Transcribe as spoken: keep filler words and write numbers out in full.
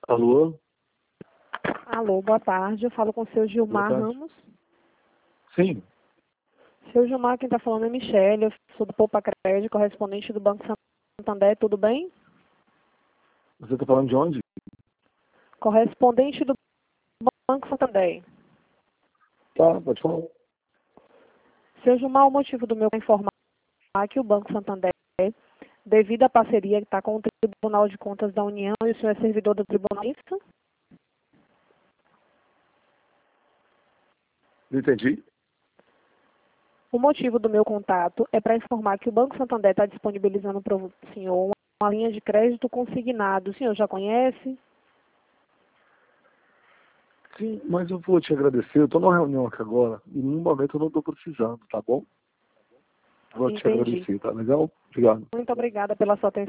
Alô? Alô, boa tarde. Eu falo com o seu Gilmar Ramos. Sim. Seu Gilmar, quem está falando é Michele. Eu sou do Poupa Crédito, correspondente do Banco Santander. Tudo bem? Você está falando de onde? Correspondente do Banco Santander. Tá, pode falar. Seu Gilmar, o motivo do meu informar é que o Banco Santander, devido à parceria que está com o Tribunal de Contas da União e o senhor é servidor do tribunal, isso? Não entendi. O motivo do meu contato é para informar que o Banco Santander está disponibilizando para o senhor uma linha de crédito consignado. O senhor já conhece? Sim, mas eu vou te agradecer. Eu estou numa reunião aqui agora e no momento eu não estou precisando, tá bom? Vou te Entendi. agradecer, tá legal? Obrigado. Muito obrigada pela sua atenção.